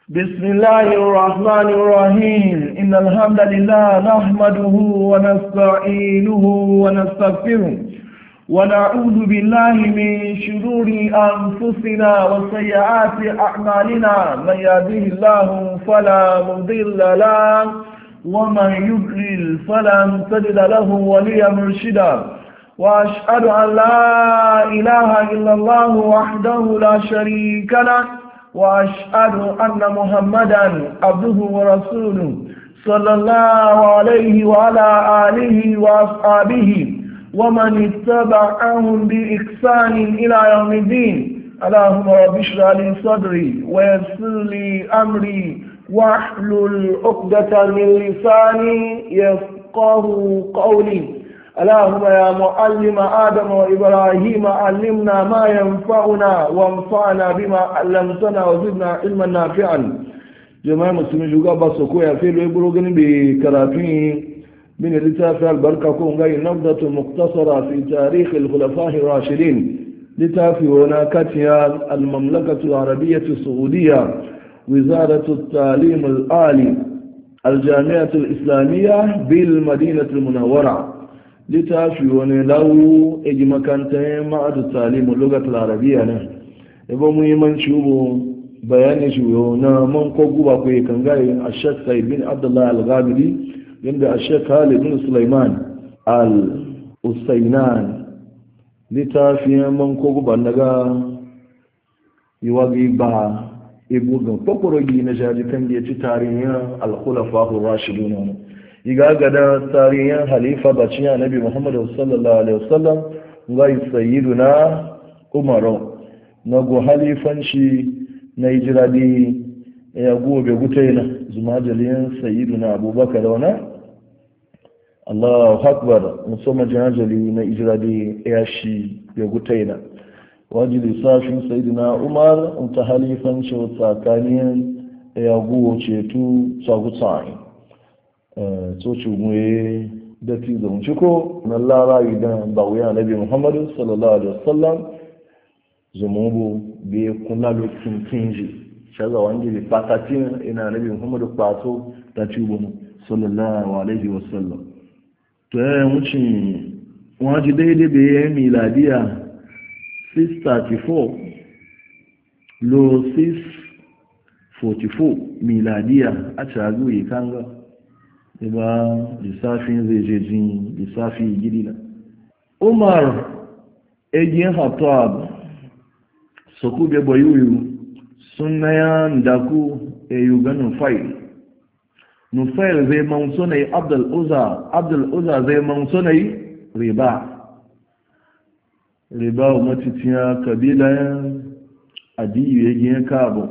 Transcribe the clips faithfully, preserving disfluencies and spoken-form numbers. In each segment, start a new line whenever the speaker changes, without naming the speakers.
بسم الله الرحمن الرحيم إن الحمد لله نحمده ونستعينه ونستغفره ونعوذ بالله من شرور أنفسنا وسيئات أعمالنا من يهده الله فلا مضل له ومن يضلل فلن تجد له وليا مرشدا وأشهد أن لا إله إلا الله وحده لا شريك له وأشهد أن محمدا عبده ورسوله صلى الله عليه وعلى آله وأصحابه ومن اتبعهم بإحسان إلى يوم الدين. اللهم رب اشرح لي صدري ويسر لي أمري واحلل عقدة من لساني يفقه قولي. اللهم يا معلم آدم وإبراهيم علمنا ما ينفعنا وانفعنا بما علمتنا وزدنا علما نافعا. جماعة مسلمين جوغا باسوكو يا فيلو يبروغن بكراتين من لتافع البركة كون غاي نبذة مختصرة في تاريخ الخلفاء الراشدين لتافي وناكتها المملكة العربية السعودية وزارة التعليم العالي الجامعة الإسلامية بالمدينة المنورة littafi wani lawu egi makanta ma'adu talimu lugatul arabiya ne ibo muhimmanci ubo bayani shi na man ko guba ko kan gari ashek said bin abdullah al-ghamidi yanda ashek khalid bin sulaiman al-usaynan littafi man ko guba naga yiwagi ba ibu ga kokorogi na jaji kan da ci tarihin al-khulafa ar-rashidun iga gada tarihin halifa bacin annabi muhammadu sallallahu alaihi wasallam ga sayyiduna umaru na go halifanci na hijiradi ya gobe gutaina zuma jalin sayyiduna abubakar wana Allahu akbar musamman janajali na hijiradi ya shi ya gutaina wajibi safin sayyiduna umar ta halifanci tsakanin ya go cetu tsagutsain tsoci muye da ti zaunci ko na lara idan ba wuya nabi muhammadu sallallahu alaihi wasallam zumubu bi kuna lokacin kinji shaga wangi bi patatin ina nabi muhammadu pato da tubu sallallahu alaihi wasallam to ya wuce waji daidai da ya miladiya six thirty-four lo six forty-four miladiya a cagu yi kanga ba lissafin zai je jin lissafi gidi na umar egin hatab su kube bayuyu sun na ya ndaku eyu ga nufail nufail zai manso na yi abdul uza abdul uza zai manso na yi riba riba wa matitiya kabilan adiyu egin kabo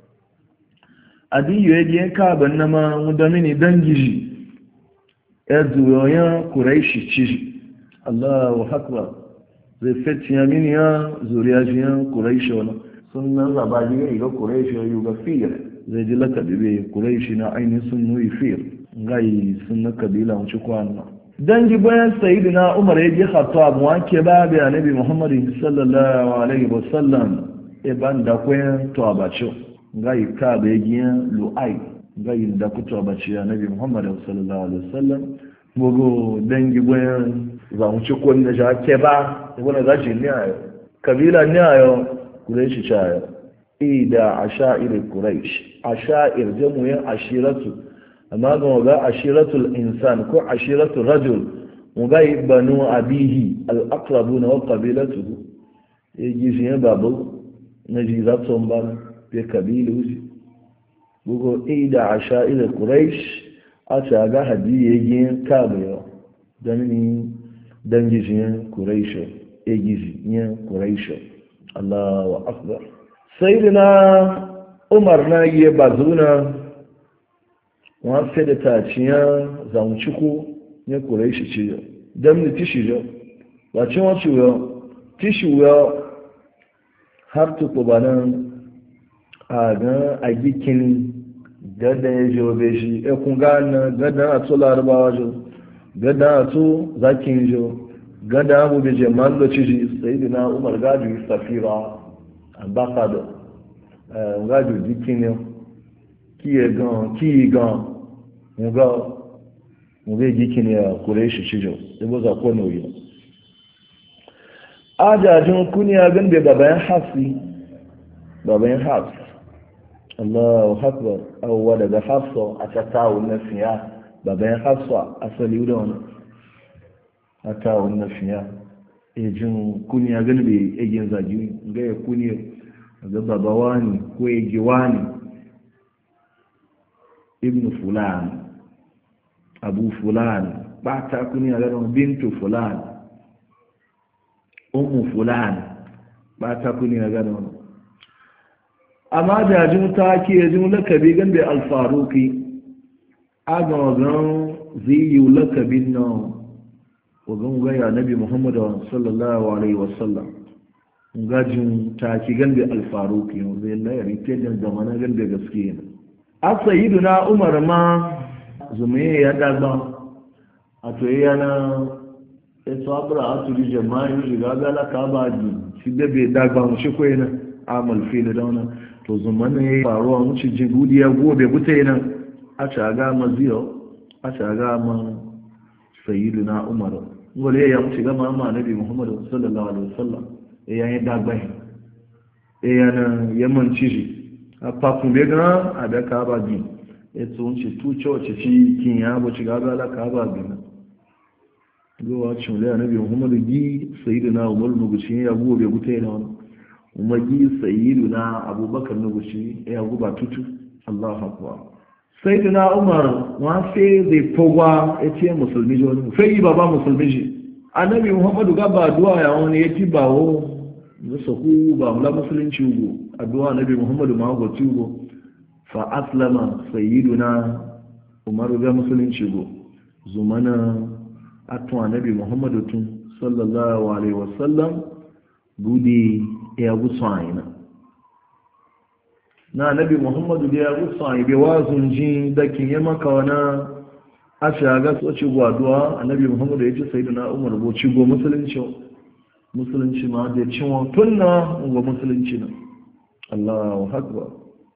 adiyu egin kabo na ma mudamini dangiji ya zuyoyin kuraishi ci allahu akbar zai feci ya mini ya zuriya shi ya kuraishi wani sun nan zaba jiga iga kuraishi ya yuga fiyar zai ji lakabi bai kuraishi na ainihin sun nuyi fiyar gai sun na kabila wuce kwanwa dangi bayan sayidu na umar ya ji hatu abu wake ba bai anabi muhammadu sallallahu alaihi wasallam ya ban da kwayan to abacin gai ka bai giyan lu'ai gayin da kuta bace ya nabi muhammadu sallallahu alaihi wasallam bugu dangi bayan zamuci kun da ja ke ba wanda za shi ne ayo kabila ne ayo quraish cha ida asha'ir quraish asha'ir jamu'in ashiratu amma ga ga ashiratul insan ko ashiratul rajul mu ga banu abihi al-aqrabuna wa qabilatuhu yaji shi babu naji zatson ban be kabilu bugu ida a sha'ilar quraish a caga hadiyayen kamewa don ni dangijiyar quraish egiziyar quraish Allahu akbar sai na umar na yi bazuna wasu da taciyar zamuciku ya quraish ce don ni tishi yau ba cin wasu yau tishi yau har tukubanan a ga a gikin gada ya jobe shi ya kun gana gada a to larabawa jo gada a to zakin jo gada abu bai jaman da ciji sai dina umar gaju safira ambassador gaju gikin kiye gan ki gan mu ga mu ga gikin ya kureshi cijo da ba za ko noyi ajajin kuniya gan da babayan hafsi babayan hafs Allahu akbar awwa daga hafsa a tattawo na fiya babayan hafsa asali da wani a tawo na fiya ejin kuniya gan da egin zagi ga ya kuniya ga babawa ne ko egiwa ne ibn fulan abu fulan ba ta kuniya gan bintu fulan ummu fulan ba ta kuniya gan wani amma da jin ta ke jin lakabi gan da alfaruki aga wagan zai yi lakabin nan wagan gaya nabi muhammadu sallallahu alaihi wasallam gajin ta ki gan da alfaruki zai layari ta jan zamana gan da gaske ne a sayidu na umar ma zumaye ya dagba a to yana ya tsabura a turi jama'i shiga gala ka ba ji shi da bai dagba mu shi ko yana amal fili da wannan to zumana ya faruwa wuce jigudi ya gobe buta yana a shaga ma ziyo a shaga ma sayidu na umar wale ya wuce gama ma nabi muhammadu sallallahu alaihi wasallam ya yi dagba ya na yaman ciji a fafin bai gana a da ka ba ji ya tsohonci tuce wace ci kin ya bu ci gaba la ka ba gina gowa cin le nabi muhammadu gi sayidu na umar nuguci ya gobe buta yana wani umagi sayyiduna abubakar na gushi ya guba tutu Allahu akbar sayyiduna umar wa sai zai fogwa yace musulmi joni sai baba musulmi ji annabi muhammadu ga ba du'a ya wani yace bawo da saku ba mula musulunci ugo addu'a annabi muhammadu ma go tugo fa aslama sayyiduna umar ga musulunci ugo zumana atu annabi muhammadu tun sallallahu alaihi wasallam gudi ya gusa aina na nabi muhammadu da ya gusa aina bai wazun ji dakin ya maka wana a shaga soci gwaduwa a nabi muhammadu ya ce sai na umar bo cigo musulunci musulunci ma da cinwa tunna ga musulunci na allahu akbar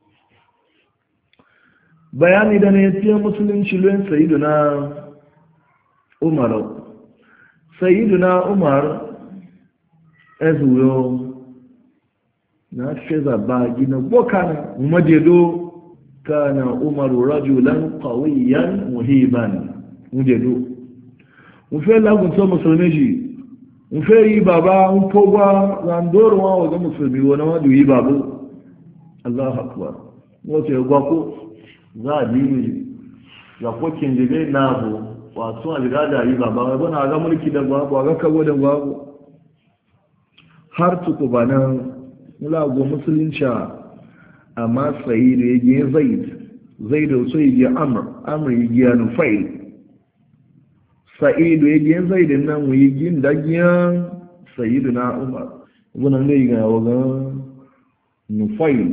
bayani da ne ya musulunci luen sayyiduna umar sayyiduna umar ezuyo na sheza ba gina bokana majedo kana umaru rajulan qawiyan muhiban mujedo mu fe lagun to musulmi ji mu fe yi baba un pogwa zandoro wa wa musulmi wona wa du yi babu Allahu akbar mo te gwa ko za di za ko kin de na bo wa so alga da yi baba wa bona ga mulki da gwa ga kago da gwa har tuku bana mulago musulunci amma sai da yake zaid zaid da so yake amr amr yake ya nufail sa'id yake zaid nan yi gin dagiya sayyiduna umar wannan ne ga waga nufail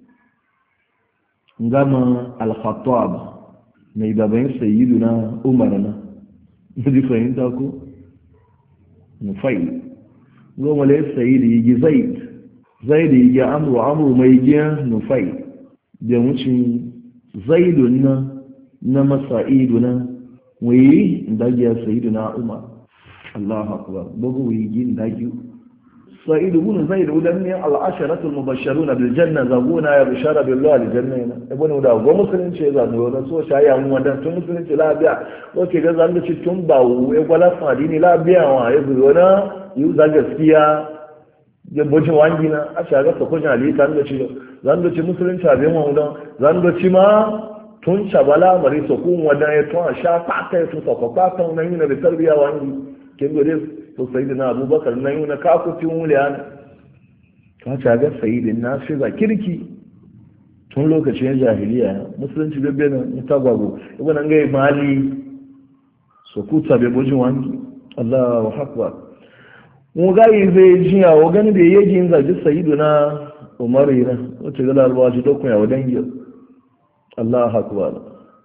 ngama al-khattab mai baban sayyiduna umar na ji fahimta ko nufail goma le sayyid yake zaid zaidu yi ga amuru amuru mai giya nufai da wucin zaidu na na masa'idu na wuyi dagiya sayidu na umar Allah akbar bugu wuyi gin dagiyu sa'idu bin zaidu dan ne al'asharatu al-mubashsharuna bil janna zabuna ya bishara billahi al-janna yana ibn da go musulunci za mu da so shaya mu wadan tun musulunci labiya oke ga zan da ci tun ba we gwala fadini labiya wa ya zo na yu za gaskiya ya boci wangi na a shaga ta kunya ali kan da ci zan da ci musulunci abin wa don zan da ci ma tun shabala mari so kun wadan ya to a sha fata ya to ko fata nan yana da tarbiya wangi kin gode to sayyidina abubakar nan yana ka ku tin wuliya ka shaga sayyidin na shi za kirki tun lokacin jahiliya musulunci bebbe na mutagwago ibn an ga mali so ku tabe bojin wangi Allahu akbar mu gayi zai jiya wa gani da yaji yin zaji sayidu na umaru yana wacce gala albaji dokun yawa dangi Allah akbar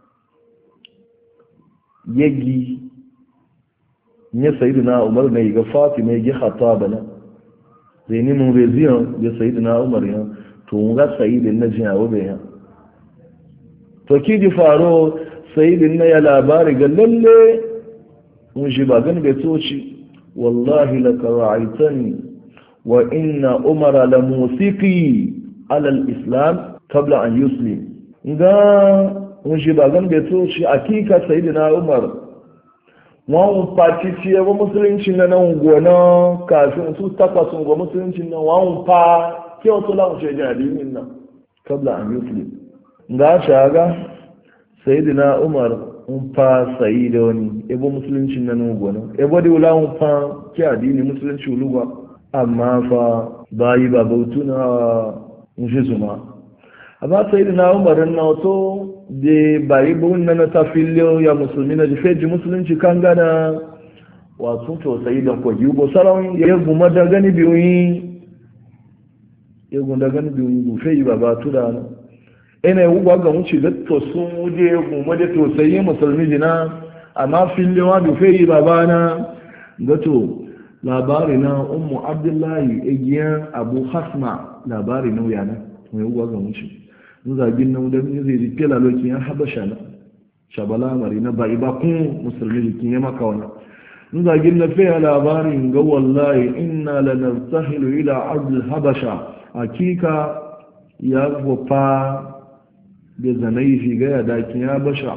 yagi ne sayidu na umaru na yi ga fatima ya gi hata bana zai ni mun reziyon da sayidu na umaru yana to mu ga sayidu na jiya wa bayan to ki ji faro sayidin na ya labari ga lalle mun shi ba gani bai toci wallahi laka ra'aitani wa inna umara la musiqi ala al-islam qabla an yuslim ga mun shi ba gani bai toci akika sayidina umar wọn pàtí tí ẹwọ́ mùsùlùmí náà ń gbọ́ náà kàfin tó tápàtún gbọ́ mùsùlùmí náà wọ́n pa kí ọ tó láwọn ṣe jẹ́ àdínì náà kabla an yusli ga shaga sayyidina umar ń pa sayi da wani ẹbọ́ mùsùlùmí náà ń gbọ́ náà ẹbọ́ dí wula ń pa kí àdínì mùsùlùmí olúwa amma fa bayi babautu na ń fi zuma amma sayyidina umar na to da bayi buhun na ta filiyo ya musulmi na jifeji musulunci kan gana wasu tausayi da kwagi ubo sarawun ya guma da gani biyoyi ya guma da gani biyoyi gufe yi ba ba tu da na ina yi ugwa ga wuce da tosun wuje ya guma da tausayi musulmi jina amma filiyo gufe yi ba ba na gato labari na ummu abdullahi egiyan abu hasma labari na wuya na mai ugwa ga wuce zagin nan da zai rike lalokin ya habasha na shabala mari na bai ba kun musulmi jikin ya maka wani zagin na fiye labarin ga wallahi inna lanartahilu ila ardil habasha hakika ya gofa da zanai fi gaya dakin ya basha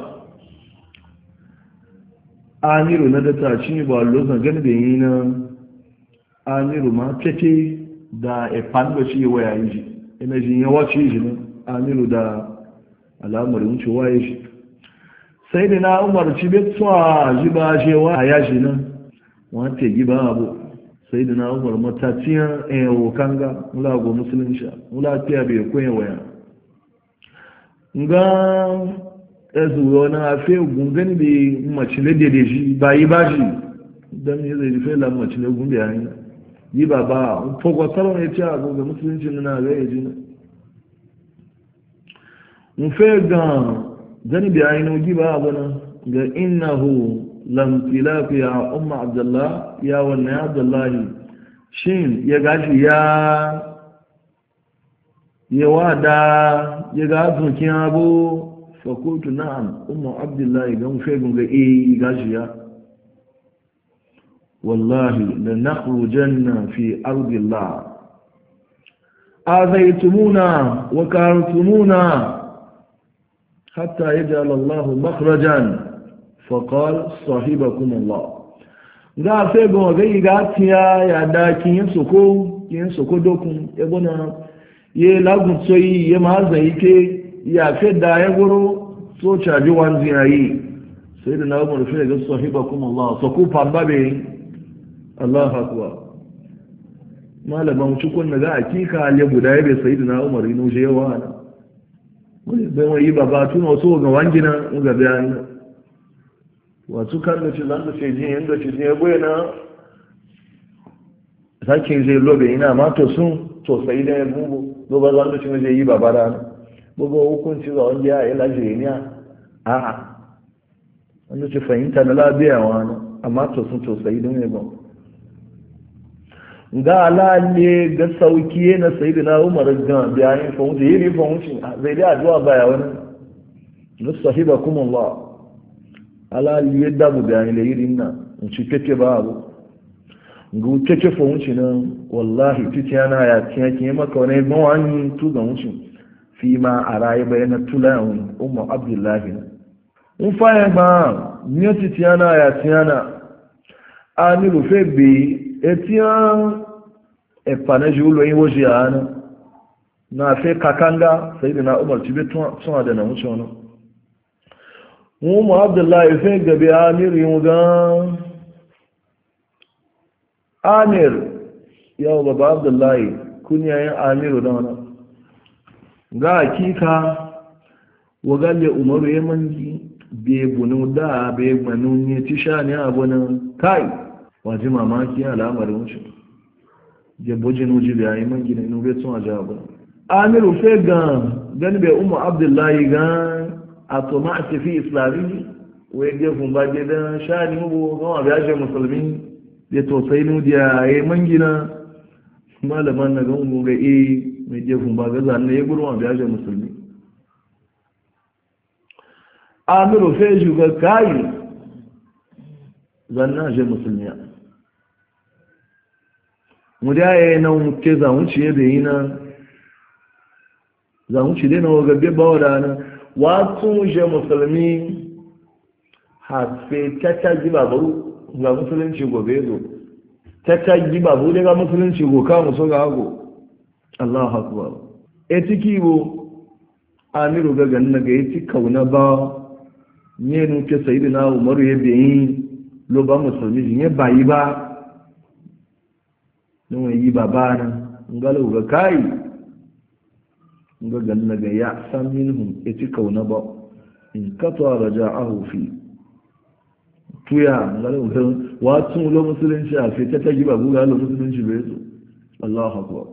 amiru na da taci ba lozan gani da yi na amiru ma keke da efan da shi waya yi ji ina jin yawa ce ji na amiru da al'amarin cewa ya shi sai da na umarci bai tsawa ji ba shewa a yashi nan wata yi ba abu sai da na umar matatiyan ewo kanga mulago musulunci mulafiya bai kwaye waya ga ezuwa na afe gungan bai macile da shi ba yi ba shi don yi zai rufe la macile gungan ya yi yi ba ba fogwatar ya ce abu ga musulunci na ga ya ji na nfe ga zani bi ainihin giba abuna ga innahu lam tilafi ya umma abdullah ya wannan abdullahi shin ya gashi ya ya wada ya ga zukin abu fakultu na'am umma abdullahi ga nfe ga e gashi ya wallahi la nakhrujanna fi ardillah azaytumuna wa kartumuna حتى يجعل الله مخرجا فقال صاحبكم الله ga fe go ga ga tiya ya da kin soko kin soko dokun e bona ye lagun soyi ye ma zai ke ya fe da ya goro so chaji wanzi yayi sai da na mu fe ga sahibakum Allah soko pambabe Allahu akbar malaman cikon ga hakika le guda ya be sayyidina Umar ino je yawa wani bai wani baba tun wasu ga wangina ga bayan wasu kan da ce zan da ce jin yadda ce jin ya goya na sakin zai lobe ina ma to sun to sai da ya gugu lo ba zan da ce zai yi baba da bugu hukunci ga wani ya yi lajeriya a a wanda ce fahimta na labiya wani amma to sun to sai don ya gwamnati ga alalle ga sauki na sayyidina Umar ga bayan fahimta yi fahimta zai da addu'a baya wani ga sahibakum Allah alalle yadda mu bayan da yirin na in ci kake ba abu ga kake fahimta nan wallahi titi yana ya tiya kin maka wani mawani tu ga mutum fi ma arayi bayana tulan ummu abdullahi in fa ba ni titi yana ya tiyana amiru fe bi etiyan epaneji ulo yin woji ana na fe kakanga sai da na umar cibe tun da na wuce wani mu abdullahi fe gabe amir yin ga amir yau baba abdullahi kun yayin amiru da wani ga hakika wagalle umaru ya mangi be bunu da be manu ne tisha ne abunan kai waje mamaki al'amarin wuce jabojin wuce da yayi man gina inu bai tun aja abu amiru fe gan gani bai umu abdullahi gan a to ma a fi islami wai gefun ba je dan shani mu gama bai ashe musulmi da to sai nu da yayi man gina malaman na gan mu ga eh mai gefun ba ga zanne ya gurma bai ashe musulmi amiru feju ga kayi zanna je musulmiya mu da yayi nan ke za mu ciye da yina za mu ci dai na waga be ba wadana wato je musulmi ha fe tata giba baru ga musulunci gobe zo tata giba bu daga musulunci go ka muso ga go Allahu akbar etiki bo amiru ga ganna ga eti kauna ba ne nu ke sayyidina umaru ya bayin lo ba musulmi ne bayi ba nun yi baba na ngalo ga kai ga ganna ga ya san minhum eti kauna ba in katwa raja'ahu fi tuya ngalo ga wato lo musulunci a fi ta tagi babu ga lo musulunci bai zo Allahu akbar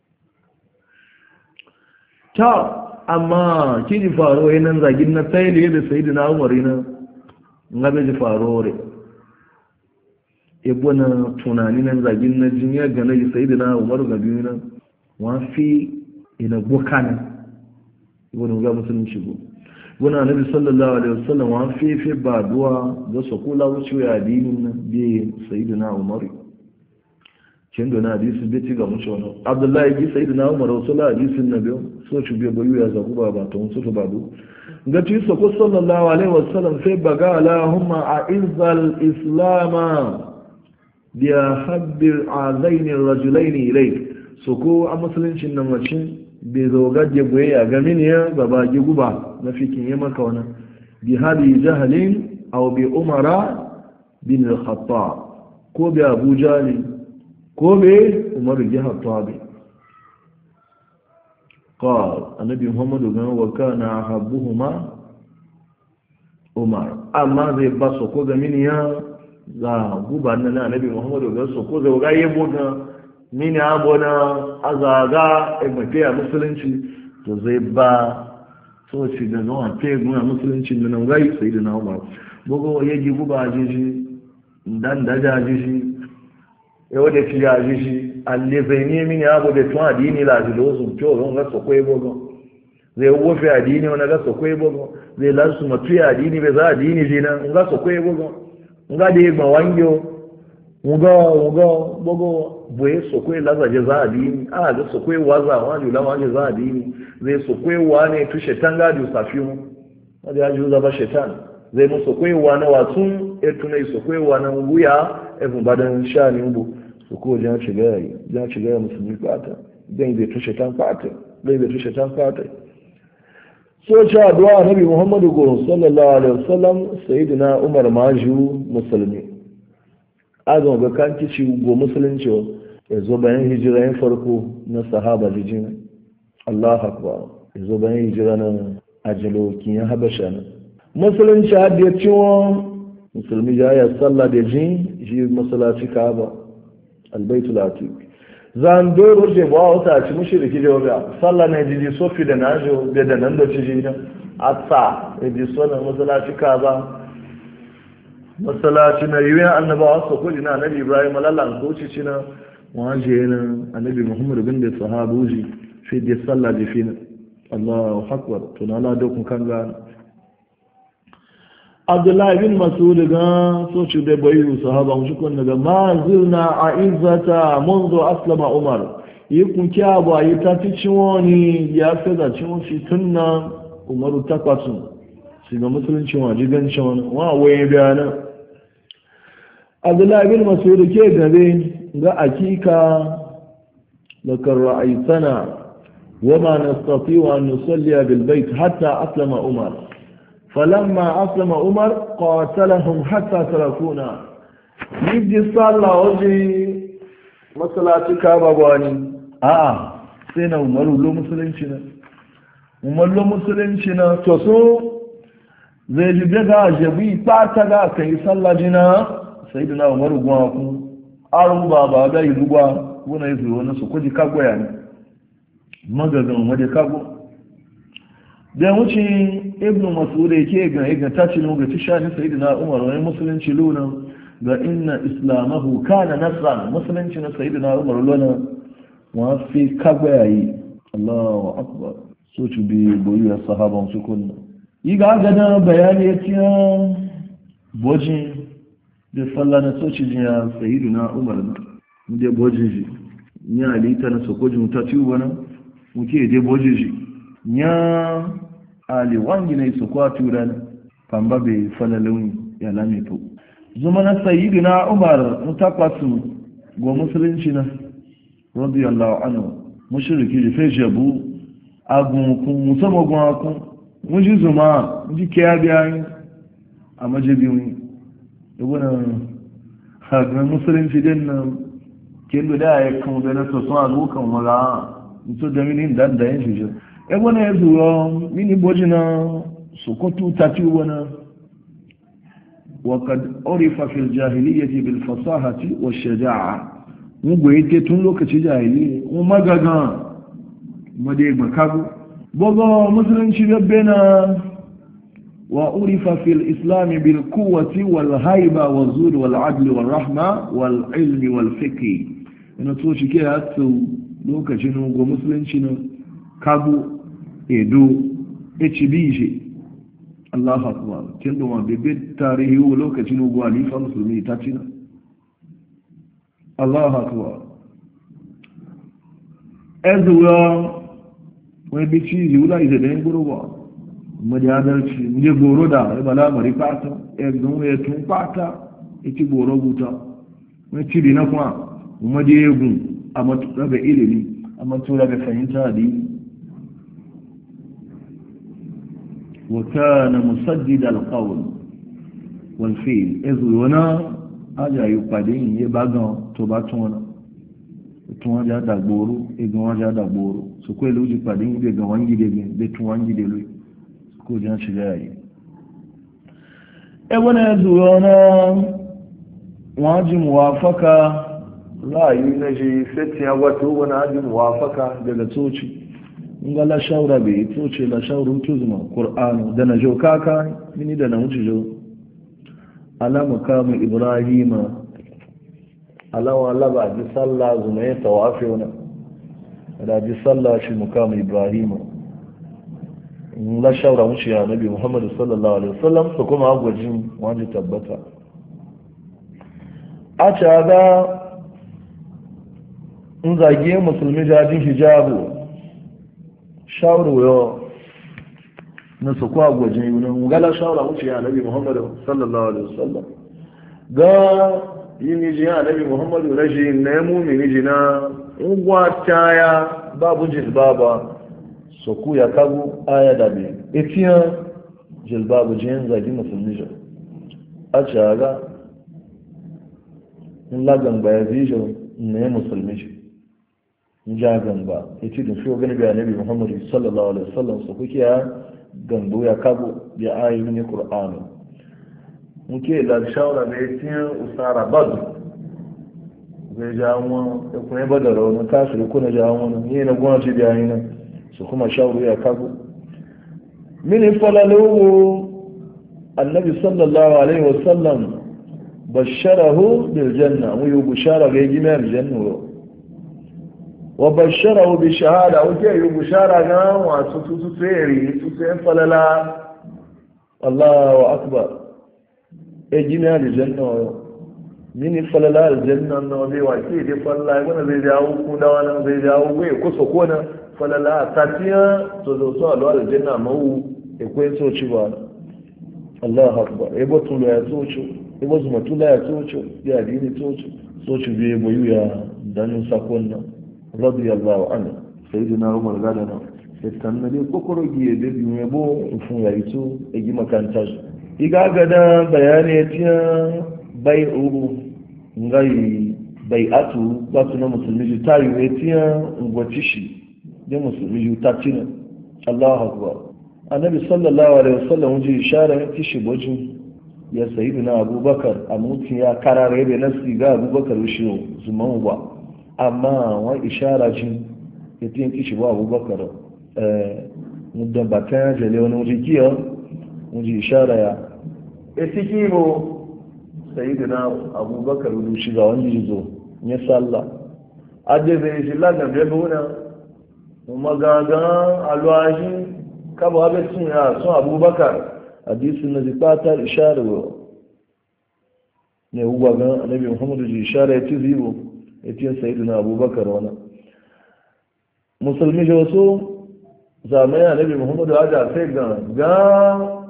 ta amma ki ji faro yanan zagin na tsaye da sayyidina Umar na ngabe ji faro re ebo na tunani nan zagin na jinya ga na sayyidina Umar ga biyu na wa fi ina bokan ibn ga musulunci go wana nabi sallallahu alaihi wasallam wa fi fi ba duwa da su kula wuce ya dinin nan bi sayyidina Umar kin da hadisi bai ci ga mu shono Abdullahi bi sayyidina Umar sallallahu alaihi wasallam so ci bai bayu ya zaku ba ba to su to babu ga ci so ko sallallahu alaihi wasallam sai baga Allahumma a'izzal islama bi habbil azain ar-rajulain ilayk so ko a musuluncin nan wacin bai zoga je boye a gamin ya baba gi guba na fikin ya maka wannan bi hadi jahlin aw bi umara bin al-khattab ko bi abu jali ko be umar bin khattab qal annabi muhammad ga wa kana habbuhuma umar amma zai ba so ko gamin ya za guba nan annabi muhammad ga so ko zai ga yebo ga mini abona azaga egbafiya musulunci to zai ba so ci da zuwa te guna musulunci da nan gai sai da na umar bugu ya ji guba jiji dan daja jiji ya wade ci ya jiji alle zai ne mini abu da tun adini la ji lozu to ron ga so koyi bugu zai wofe adini wani ga so koyi bugu zai lansu matu ya adini bai za adini jina ga so koyi bugu ga da ya gba wangyo muga muga bogo boye sokwe lazaje za adini a ga sokwe waza wani la wani za adini zai sokwe wane tu shetan ga du safiu wani ya juza ba shetan zai mu sokwe wane watun etuna sokwe wane nguya efu badan shani ubu soko jan shiga yi jan shiga musulmi fata dan zai tu shetan fata dai zai tu shetan fata so cha du'a nabi muhammadu sallallahu alaihi wasallam sayyidina umar maju musulmi azon ga kanki ci go musulunci ya zo bayan hijira yin farko na sahaba jijina Allah akbar ya zo bayan hijira na ajalokin ya habasha na musulunci hadda ya ciwo musulmi ya ya sallah da jin shi masalaci kaaba albaitul atiq zan doro je ba wata ci mushriki je ba sallah ne jiji sofi da najo da da nan da ci jina atsa e ji sona masalaci kaaba masalaci na yiwuwa annabawa su kudi na annabi ibrahim lallan koci ci na waje na annabi muhammad bin da sahabu ji fi da sallah da fi na allahu akbar tunana dokun kan gani abdullahi bin masud ga so ci da bayu sahaba mu shukun daga ma zilna a izzata منذ aslama umar yi kun kya ba yi ta ci wani ya fi da ciwon shi tunna umaru takwasu shiga musulunci waje gancin wani wa waye bayanan abdullahi bin masud ke gabe ga akika lakar ra'aytana wama nastati'u an nusalli bil bayt hatta aslama umar falamma aslama umar qatalahum hatta tarakuna yibdi salla waje masalati ka babani a'a sai na umaru lo musulunci na umaru lo musulunci na to so zai ji daga jabi ta ga kai sallah jina sai da na umaru gwa ku arun ba ba ga yi gwa wona yi wani su kuji kago ya ne magagan umar kago da wuce ibnu mas'ud yake ga ga tace ne ga tishani sayyidina umar wani musulunci luna ga inna islamahu kana nasran musulunci na sayyidina umar luna wa fi kago yayi Allahu akbar so ci bi boyu ya sahaban su kunna yi ga gada bayani ya tiya bojin da falla na soci jiya sayidu na umar na da bojin ji ya halitta na sokojin ta ciwo wani muke da bojin ji ya ali wangi na iso kwa tura na famba bai falla launi ya lamito zuma na sayidu na umar mutakwasu go musulunci na radiyallahu anhu mushriki da fe jabu agun kun musamman gun akun mun ji zuma mun ji kiya biya a majibin ibn hagan musulunci din nan kin da ya kan da na soso a lokan wala to da mini dan da yin shi ibn ya zuwa mini bojina sokotu tati wana وقد عرف في الجاهلية بالفصاحة والشجاعة mun goyi te tun lokaci jahili mun magaga made makago bogo musulunci babbe na wa urifa fil islam bil quwwati wal haiba wal zud wal adl wal rahma wal ilmi wal fiqh ina to shi ke hatsu lokacin go musulunci na kago edo hbj Allahu akbar kin da wa bebe tarihi lokacin go alifa musulmi ta cina Allah akbar ezuwa wani bici yiwula izadayin guruwa madi adalci nje goro da ibala mari fata egun ya tun fata iti goro buta wani cibi na kuma madi egun a matuƙa ga ilimi a matuƙa ga fahimta da wata na musaddida alƙawul walfil ezuwa na aja yi pàdé ìyẹ́ bá gan tó bá tún wọn tún wọn já dàgbòrò egan wọn já dàgbòrò sókó ìlú ti pàdé ìgbẹ̀ gan wọn gídé gan bẹ́ tún wọn gídé lóì kó jẹ́ ṣe rẹ̀ yìí ẹgbọ́n ẹ̀ dùrọ̀ náà wọ́n jí muwafaka láàyè na ṣe fẹ́tì agwata wọn á jí muwafaka daga tóci in ga la shawara bai tóci la shawara tó zuma ƙur'anu da na jau kaka mini da na wuce jau ala makamu ibrahima alawa laba ji sallah zuma ya tawafi wani da ji sallah shi makamu ibrahima in la shawara wuce ya nabi muhammadu sallallahu alaihi wasallam su kuma agwajin wani tabbata a caga in zage musulmi jajin hijabu shawarwa na su kwa gwajin yi nan gala shawara wuce ya nabi muhammadu sallallahu alaihi wasallam ga yi miji ya nabi muhammadu na shi na ya mumi miji na ngwata ya babu jilbaba su ku ya kagu aya da bi itiyan jilbabu jiyan zagi musulmi jan a caga in lagan ba ya zijo na ya musulmi ji in ja gamba iti da fiye gani ga nabi muhammadu sallallahu alaihi wasallam su kuke ya gando ya kabo da ayi ne Qur'ani muke da shawara da yatin usara badu zai ja mu da kuma badara wani kasu kuna ja mu ne na gwamnati da yayin nan su kuma shawara ya kabo min falalu annabi sallallahu alaihi wasallam basharahu bil janna mu yi bushara ga gimar janna wa basharahu bi shahada wuke yi bushara ga wasu tutu tsere tutu yan falala Allahu akbar e jina aljanna wa mini falala aljanna no be wa ke de falala gona zai dawo ku da wannan zai dawo we ko so ko na falala tatiya to zo so alwa aljanna mau e ko so ci ba Allahu akbar e botu ya so ci e bozu matula ya so ci ya dini so ci so ci be boyu ya danu sakonna radiyallahu anhu sayyidina umar gadana setan na dai kokoro giye da biyu ne bo fun ya ito e gi makanta iga gada bayani tiya bai uru ngai bai atu ba su na musulmi ji tayi ne tiya ngwaci shi da musulmi ji ta tina Allahu akbar annabi sallallahu alaihi wasallam ji ishara ya tishi bojin ya sayyidina abubakar a mutin ya karare da nasi ga abubakar shi zuman ba amma wani ishara jin ya tiyan kishi ba abubakar mudan ba ta yaje ne wani wuce kiyar wuce ishara ya ya ti kibo sai da na abubakar wuce shiga wani jizo ya salla ajiye zai shi lagar da buna magagan alwashi kaba wabe sun ya sun abubakar hadisin na zikata ishara ne huwa ga annabi muhammadu ji ishara ya ci zibo ya ci sayidu na abubakar wani musulmi ji wasu zamani annabi muhammadu aja sai ga ga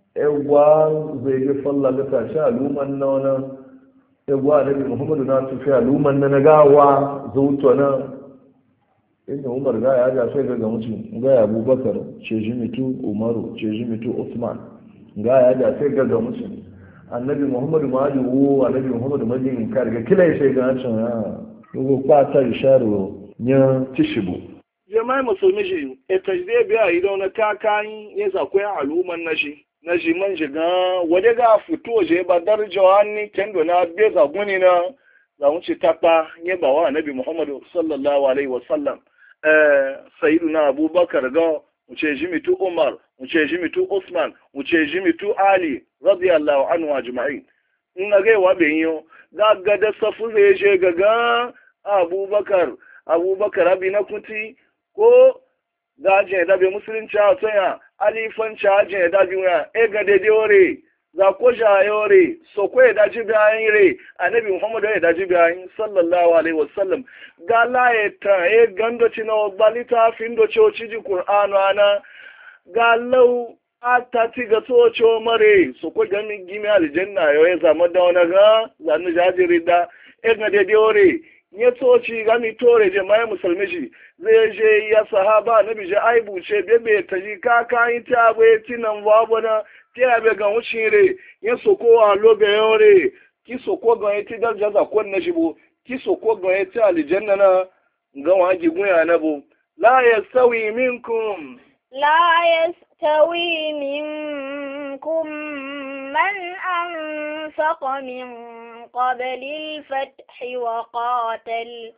ewa zai ga falla ga tashi aluman na wani ewa annabi muhammadu na tufi aluman na na gawa zautu na inda umar ga ya ga sai ga mutum ga ya abubakar ce jimitu umaru ce jimitu usman ga ya ga sai ga mutum annabi muhammadu ma ji wo annabi muhammadu ma ji in karga kila ya sai ga can ya dogo kwata isharo nya tishibu
jama'i musulmi shi e tajde biya idan na kakan ya sakwai aluman na shi na shi man shiga waje ga fito je ba darjawa ni kendo na be za guni na za mu ci tapa ne ba wa annabi muhammadu sallallahu alaihi wasallam eh sayyiduna abubakar ga mu ce jimitu umar mu ce jimitu usman mu ce jimitu ali radiyallahu anhu ajma'in in ga wa be yo ga ga da safu zai je gaga abubakar abubakar abi na kuti ko gaje da be musulunci a tsaya alifan caje da biya e ga de diore za ko jayore so ko da ji bayan re annabi muhammadu ya da ji bayan sallallahu alaihi wasallam ga laye ta e gando cino balita findo coci ji qur'anu ana ga lau atati ga socho mare so ko gami gimi aljanna yo ya zama da wani ga zanu jajiri da e ga de diore ya soci gami tore jama'a musulmi shi zai je ya sahaba na bije aibu ce bebe ta ji kaka yi ta abu ya tinan babu na ta yabe ga wucin re ya soko a lobe yore ki soko ga ya ti darja za kwan na shi bu ki soko ga ya ti alijanna na ga waji guya na bu la yastawi minkum
la yastawi minkum man anfaqa min qabli al-fath wa qatal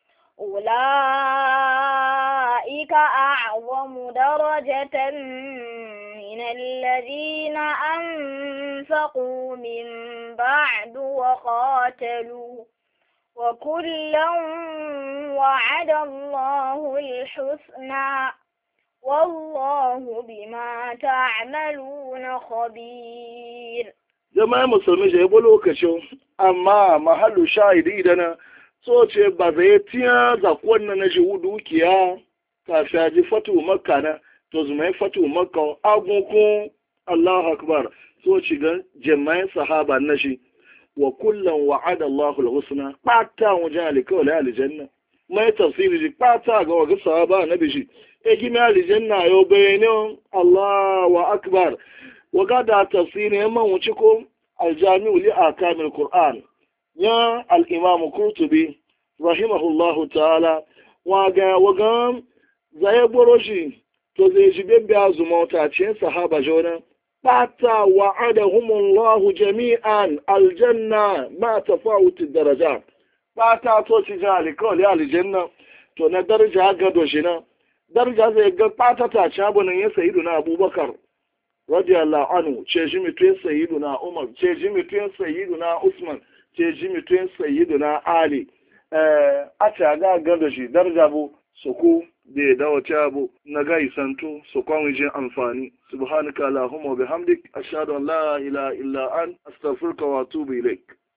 أولئك أعظم درجة من الذين أنفقوا من بعد وقاتلوا وكلا وعد الله الحسنى والله بما تعملون خبير.
جماعة مسلمين جايبوا لوكاشو أما محل شاهد إذا so ce ba zai tiya zakon na na jiwu dukiya kafin a ji fatu makka na to zumai fatu makka agunkun Allahu akbar so ci ga jama'in sahaba na shi wa kullum wa'ada Allahu al-husna pata wajen alikawali aljanna mai tafsiri ji pata ga waga sahaba na bishi e gimi aljanna yau bayani Allahu akbar waga da tafsiri yamman wuce ko aljami'u li akamil qur'an ya al'imamu kurtubi rahimahullahu ta'ala waga wagan zai boro shi to zai ji bebe azumauta cikin sahaba jona bata wa'adahumullahu jami'an aljanna ma tafawuti daraja bata to ci jali kawai aljanna to na daraja gado shi na daraja zai ga bata ta ci abunan ya sayidu na abubakar radiyallahu anhu ce shi mutuyen sayidu na umar ce shi mutuyen sayidu na usman ce ji mutuyen sayidu na ali a ce ga gado shi daraja bu su ku da ya dawo ta bu na ga isantu su kwanwe jin amfani subhanaka allahumma wa bihamdik ashhadu an la ilaha illa an astaghfiruka wa atubu ilaik